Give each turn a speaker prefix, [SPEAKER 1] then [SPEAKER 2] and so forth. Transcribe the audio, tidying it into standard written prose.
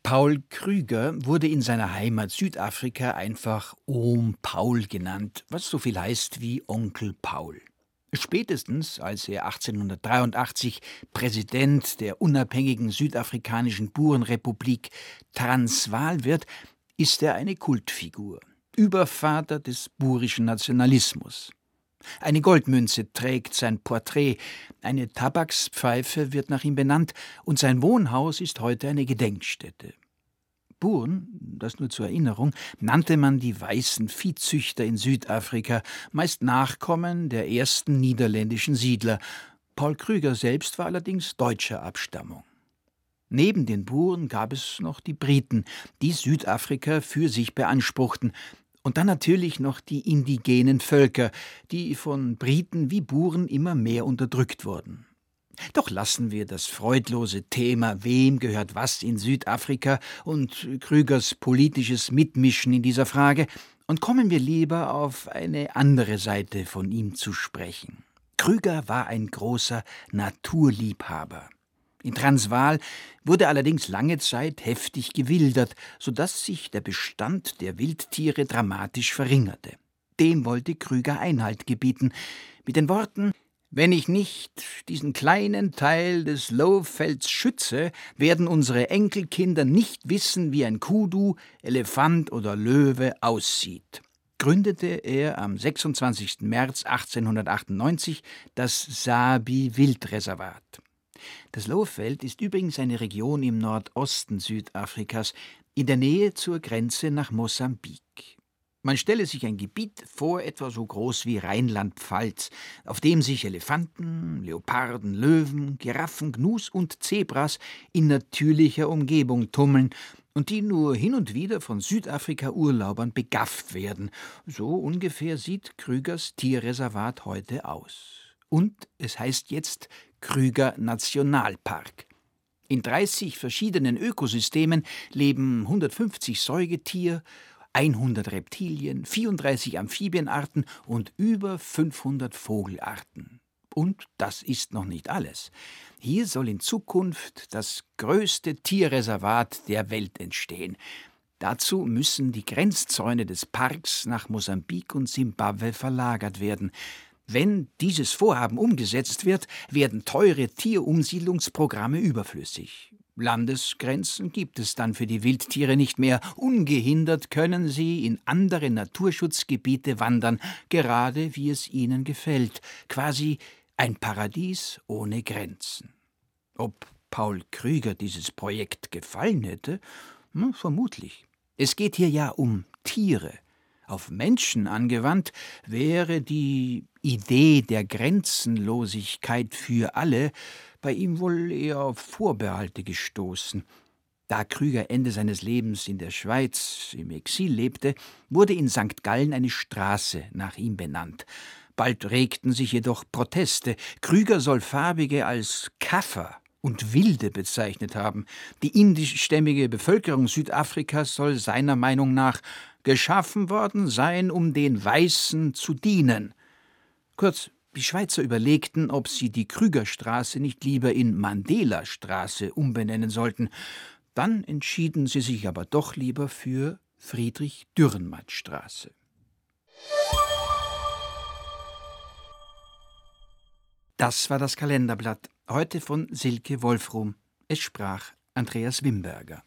[SPEAKER 1] Paul Krüger wurde in seiner Heimat Südafrika einfach Oom Paul genannt, was so viel heißt wie Onkel Paul. Spätestens als er 1883 Präsident der unabhängigen südafrikanischen Burenrepublik Transvaal wird, ist er eine Kultfigur, Übervater des burischen Nationalismus. Eine Goldmünze trägt sein Porträt, eine Tabakspfeife wird nach ihm benannt und sein Wohnhaus ist heute eine Gedenkstätte. Buren, das nur zur Erinnerung, nannte man die weißen Viehzüchter in Südafrika, meist Nachkommen der ersten niederländischen Siedler. Paul Krüger selbst war allerdings deutscher Abstammung. Neben den Buren gab es noch die Briten, die Südafrika für sich beanspruchten. Und dann natürlich noch die indigenen Völker, die von Briten wie Buren immer mehr unterdrückt wurden. Doch lassen wir das freudlose Thema, wem gehört was in Südafrika und Krügers politisches Mitmischen in dieser Frage und kommen wir lieber auf eine andere Seite von ihm zu sprechen. Krüger war ein großer Naturliebhaber. In Transvaal wurde allerdings lange Zeit heftig gewildert, sodass sich der Bestand der Wildtiere dramatisch verringerte. Dem wollte Krüger Einhalt gebieten, mit den Worten: »Wenn ich nicht diesen kleinen Teil des Lowvelds schütze, werden unsere Enkelkinder nicht wissen, wie ein Kudu, Elefant oder Löwe aussieht«, gründete er am 26. März 1898 das Sabi-Wildreservat. Das Lowveld ist übrigens eine Region im Nordosten Südafrikas, in der Nähe zur Grenze nach Mosambik. Man stelle sich ein Gebiet vor, etwa so groß wie Rheinland-Pfalz, auf dem sich Elefanten, Leoparden, Löwen, Giraffen, Gnus und Zebras in natürlicher Umgebung tummeln und die nur hin und wieder von Südafrika-Urlaubern begafft werden. So ungefähr sieht Krügers Tierreservat heute aus. Und es heißt jetzt Krüger Nationalpark. In 30 verschiedenen Ökosystemen leben 150 Säugetier, 100 Reptilien, 34 Amphibienarten und über 500 Vogelarten. Und das ist noch nicht alles. Hier soll in Zukunft das größte Tierreservat der Welt entstehen. Dazu müssen die Grenzzäune des Parks nach Mosambik und Simbabwe verlagert werden. Wenn dieses Vorhaben umgesetzt wird, werden teure Tierumsiedlungsprogramme überflüssig. Landesgrenzen gibt es dann für die Wildtiere nicht mehr. Ungehindert können sie in andere Naturschutzgebiete wandern, gerade wie es ihnen gefällt. Quasi ein Paradies ohne Grenzen. Ob Paul Krüger dieses Projekt gefallen hätte? Vermutlich. Es geht hier ja um Tiere. Auf Menschen angewandt wäre die Idee der Grenzenlosigkeit für alle bei ihm wohl eher auf Vorbehalte gestoßen. Da Krüger Ende seines Lebens in der Schweiz im Exil lebte, wurde in St. Gallen eine Straße nach ihm benannt. Bald regten sich jedoch Proteste. Krüger soll Farbige als Kaffer und Wilde bezeichnet haben. Die indischstämmige Bevölkerung Südafrikas soll seiner Meinung nach geschaffen worden sein, um den Weißen zu dienen. Kurz, die Schweizer überlegten, ob sie die Krügerstraße nicht lieber in Mandela-Straße umbenennen sollten. Dann entschieden sie sich aber doch lieber für Friedrich-Dürrenmatt-Straße. Das war das Kalenderblatt, heute von Silke Wolfrum. Es sprach Andreas Wimberger.